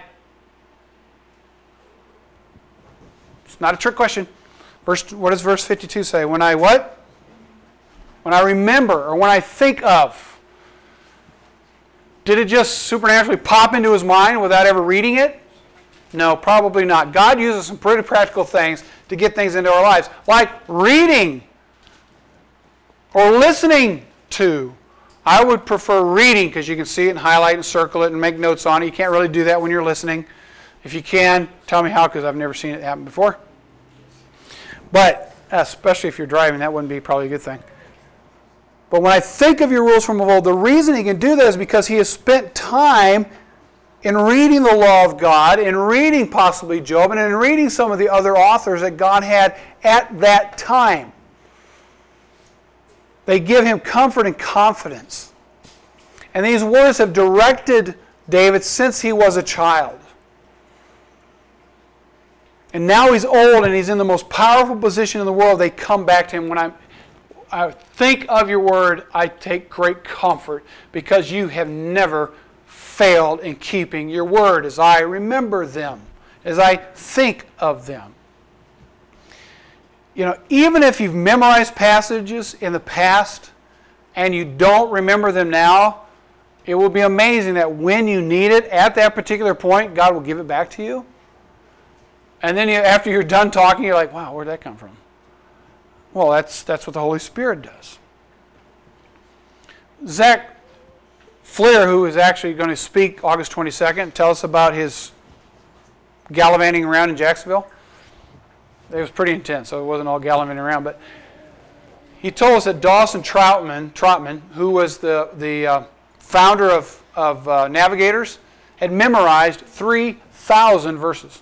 It's not a trick question. Verse, what does verse fifty-two say? When I what? When I remember or when I think of. Did it just supernaturally pop into his mind without ever reading it? No, probably not. God uses some pretty practical things to get things into our lives, like reading or listening to. I would prefer reading because you can see it and highlight and circle it and make notes on it. You can't really do that when you're listening. If you can, tell me how, because I've never seen it happen before. But especially if you're driving, that wouldn't be probably a good thing. But when I think of your rules from of old, the reason he can do that is because he has spent time in reading the law of God, in reading possibly Job, and in reading some of the other authors that God had at that time. They give him comfort and confidence. And these words have directed David since he was a child. And now he's old and he's in the most powerful position in the world. They come back to him when I'm... I think of your word, I take great comfort because you have never failed in keeping your word as I remember them, as I think of them. You know, even if you've memorized passages in the past and you don't remember them now, it will be amazing that when you need it at that particular point, God will give it back to you. And then you, after you're done talking, you're like, wow, where'd that come from? Well, that's that's what the Holy Spirit does. Zach Fleer, who is actually going to speak August twenty-second, tell us about his gallivanting around in Jacksonville. it was pretty intense, so it wasn't all gallivanting around. But he told us that Dawson Troutman, Trotman, who was the, the uh, founder of, of uh, Navigators, had memorized three thousand verses.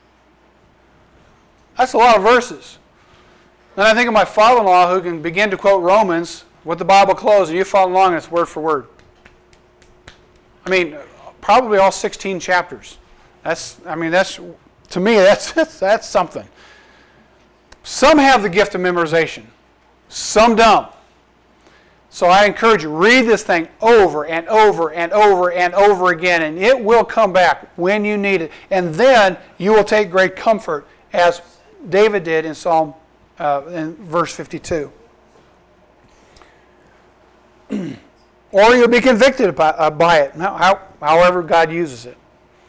That's a lot of verses. Then I think of my father-in-law who can begin to quote Romans with the Bible closed, and you follow along and it's word for word. I mean, probably all sixteen chapters. That's, I mean, that's, to me, that's, that's something. Some have the gift of memorization. Some don't. So I encourage you, read this thing over and over and over and over again, and it will come back when you need it. And then you will take great comfort, as David did in Psalm, uh, in verse fifty-two. Or you'll be convicted by, uh, by it, how, however God uses it.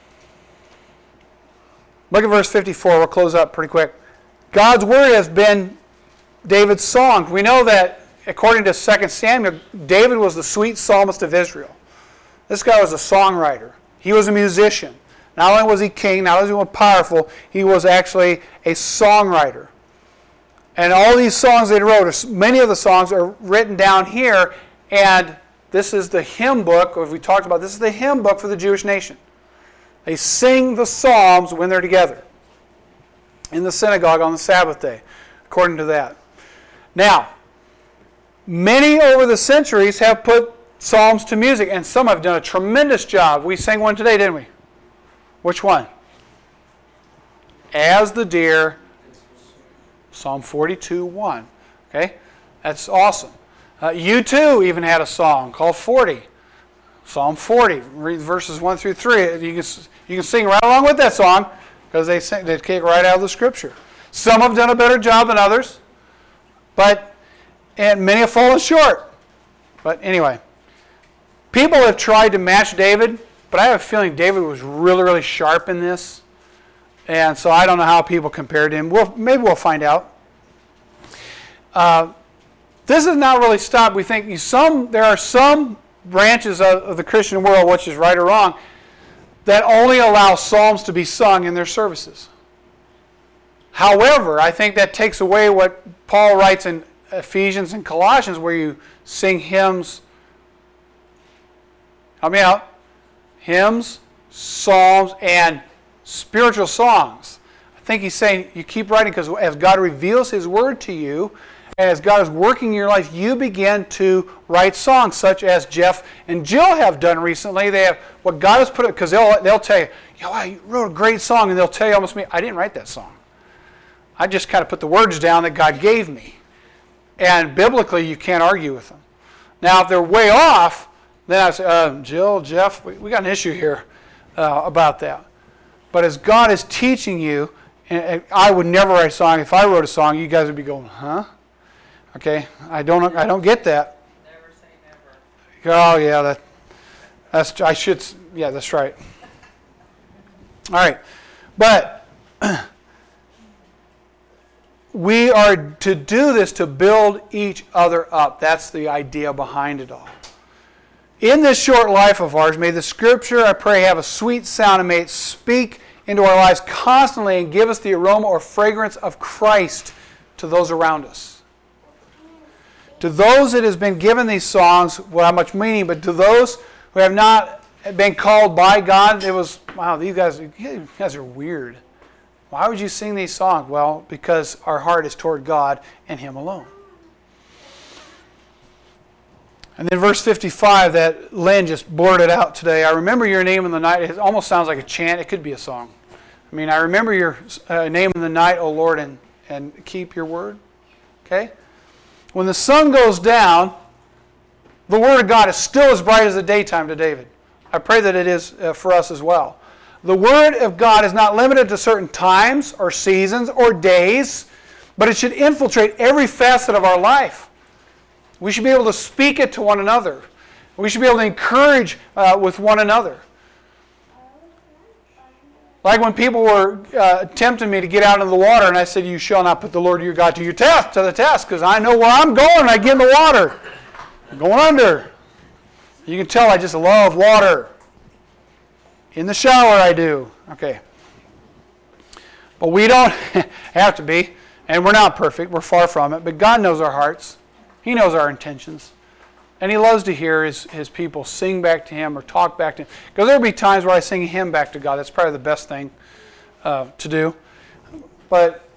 Look at verse fifty-four. We'll close up pretty quick. God's word has been David's song. We know that, according to Second Samuel, David was the sweet psalmist of Israel. This guy was a songwriter. He was a musician. Not only was he king, not only was he powerful, he was actually a songwriter. And all these songs that he wrote, many of the songs are written down here, and this is the hymn book, or we talked about, this is the hymn book for the Jewish nation. They sing the Psalms when they're together in the synagogue on the Sabbath day, according to that. Now, many over the centuries have put Psalms to music, and some have done a tremendous job. We sang one today, didn't we? Which one? As the deer, Psalm forty-two one. Okay? That's awesome. Uh, U two even had a song called forty. Psalm forty, read verses one through three. You can, you can sing right along with that song because they, sing, they take right out of the Scripture. Some have done a better job than others, but and many have fallen short. But anyway, people have tried to match David, but I have a feeling David was really, really sharp in this. And so I don't know how people compared him. We'll, maybe we'll find out. Uh, this has not really stopped. We think some there are some branches of, of the Christian world, which is right or wrong, that only allow psalms to be sung in their services. However, I think that takes away what Paul writes in Ephesians and Colossians, where you sing hymns. Help me out. Hymns, psalms, and spiritual songs. I think he's saying you keep writing because as God reveals His Word to you, and as God is working in your life, you begin to write songs such as Jeff and Jill have done recently. They have what God has put, because they'll, they'll tell you, yo, I wrote a great song, and they'll tell you almost me, I didn't write that song. I just kind of put the words down that God gave me. And biblically, you can't argue with them. Now, if they're way off, then I say, uh, Jill, Jeff, we, we got an issue here uh, about that. But as God is teaching you, and, and I would never write a song. If I wrote a song, you guys would be going, huh? Okay, I don't, I don't get that. Never say never. Oh yeah, that, that's I should, yeah, that's right. All right, but we are to do this to build each other up. That's the idea behind it all. In this short life of ours, may the Scripture, I pray, have a sweet sound, and may it speak into our lives constantly and give us the aroma or fragrance of Christ to those around us. To those that has been given these songs, without much meaning, but to those who have not been called by God, it was, wow, these guys, you guys are weird. Why would you sing these songs? Well, because our heart is toward God and Him alone. And then verse fifty-five that Lynn just blurted out today, I remember your name in the night. It almost sounds like a chant. It could be a song. I mean, I remember your uh, name in the night, O Lord, and, and keep your word. Okay? When the sun goes down, the word of God is still as bright as the daytime to David. I pray that it is uh, for us as well. The word of God is not limited to certain times or seasons or days, but it should infiltrate every facet of our life. We should be able to speak it to one another. We should be able to encourage uh, with one another. Like when people were uh, tempting me to get out into the water, and I said, you shall not put the Lord your God to your test, to the test, because I know where I'm going when I get in the water. I'm going under. You can tell I just love water. In the shower I do. Okay. But we don't have to be, and we're not perfect. We're far from it. But God knows our hearts. He knows our intentions. And He loves to hear His, his people sing back to Him or talk back to Him. Because there'll be times where I sing a hymn back to God. That's probably the best thing uh, to do. But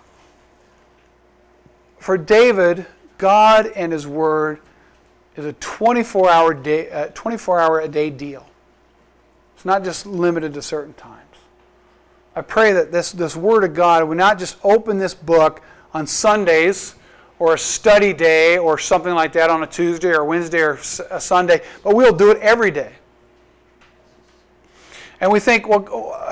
for David, God and His Word is a twenty-four hour day, uh, twenty-four hour a day deal. It's not just limited to certain times. I pray that this, this Word of God would not just open this book on Sundays or a study day or something like that on a Tuesday or Wednesday or a Sunday, but we'll do it every day. And we think, well,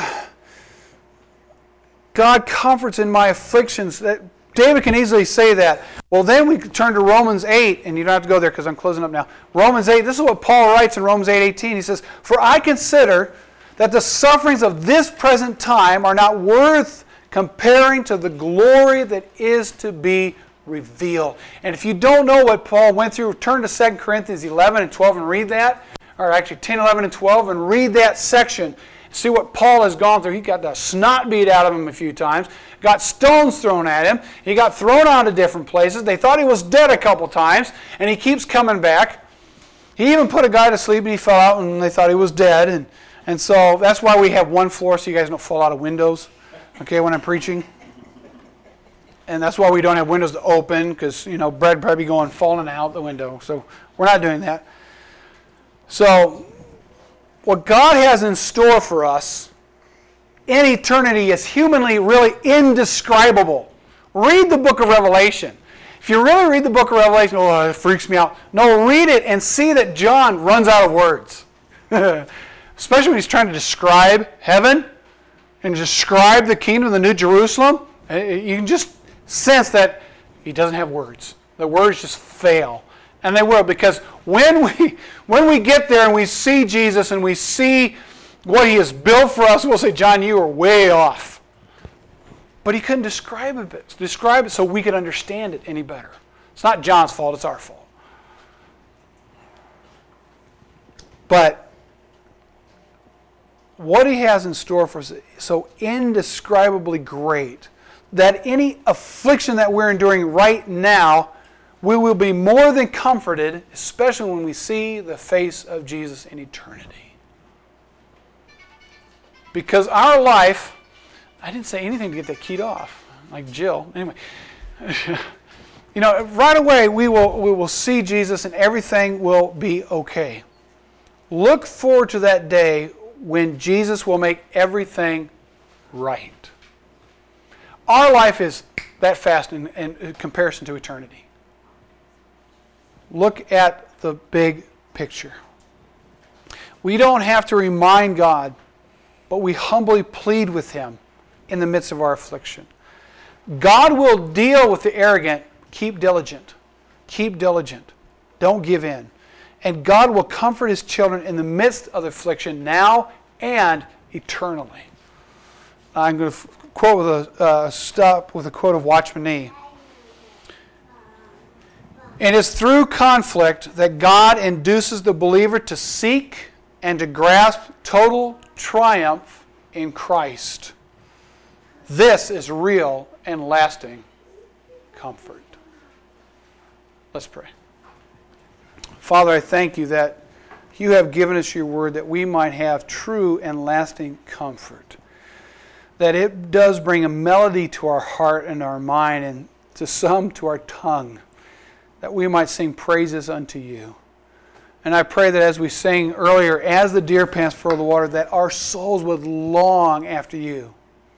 God comforts in my afflictions. That David can easily say that. Well, then we turn to Romans eight, and you don't have to go there because I'm closing up now. Romans eight, this is what Paul writes in Romans eight eighteen. He says, "For I consider that the sufferings of this present time are not worth comparing to the glory that is to be revealed." And if you don't know what Paul went through, turn to Second Corinthians eleven and twelve and read that. Or actually ten, eleven, and twelve, and read that section. See what Paul has gone through. He got the snot beat out of him a few times. Got stones thrown at him. He got thrown out of different places. They thought he was dead a couple times, and he keeps coming back. He even put a guy to sleep, and he fell out, and they thought he was dead. And, and so that's why we have one floor, so you guys don't fall out of windows, okay, when I'm preaching. And that's why we don't have windows to open, because, you know, bread probably going falling out the window. So we're not doing that. So what God has in store for us in eternity is humanly really indescribable. Read the book of Revelation. If you really read the book of Revelation, oh, it freaks me out. No, read it and see that John runs out of words. Especially when he's trying to describe heaven and describe the kingdom of the New Jerusalem. You can just sense that he doesn't have words. The words just fail. And they will, because when we when we get there and we see Jesus and we see what He has built for us, we'll say, John, you are way off. But he couldn't describe it, describe it so we could understand it any better. It's not John's fault, it's our fault. But what He has in store for us is so indescribably great that any affliction that we're enduring right now, we will be more than comforted, especially when we see the face of Jesus in eternity. Because our life, I didn't say anything to get that keyed off, like Jill. Anyway, you know, right away we will we will see Jesus and everything will be okay. Look forward to that day when Jesus will make everything right. Our life is that fast in, in comparison to eternity. Look at the big picture. We don't have to remind God, but we humbly plead with Him in the midst of our affliction. God will deal with the arrogant. Keep diligent. Keep diligent. Don't give in. And God will comfort His children in the midst of the affliction now and eternally. I'm going to quote with a uh, stop with a quote of Watchman Nee. It is through conflict that God induces the believer to seek and to grasp total triumph in Christ. This is real and lasting comfort. Let's pray. Father, I thank You that You have given us Your word that we might have true and lasting comfort. That it does bring a melody to our heart and our mind, and to some to our tongue, that we might sing praises unto You. And I pray that as we sang earlier, as the deer pants for the water, that our souls would long after You.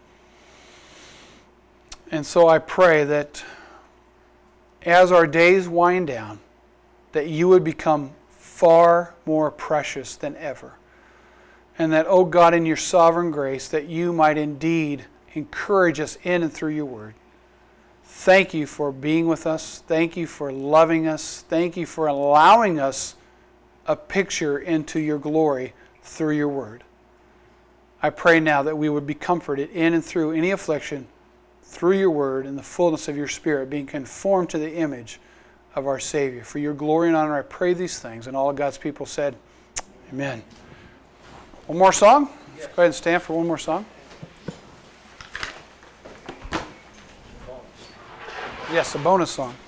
And so I pray that as our days wind down, that You would become far more precious than ever. And that, oh God, in Your sovereign grace, that You might indeed encourage us in and through Your word. Thank You for being with us. Thank You for loving us. Thank You for allowing us a picture into Your glory through Your word. I pray now that we would be comforted in and through any affliction, through Your word and the fullness of Your Spirit, being conformed to the image of our Savior. For Your glory and honor, I pray these things. And all of God's people said, amen. One more song? Let's go ahead and stand for one more song. Yes, a bonus song.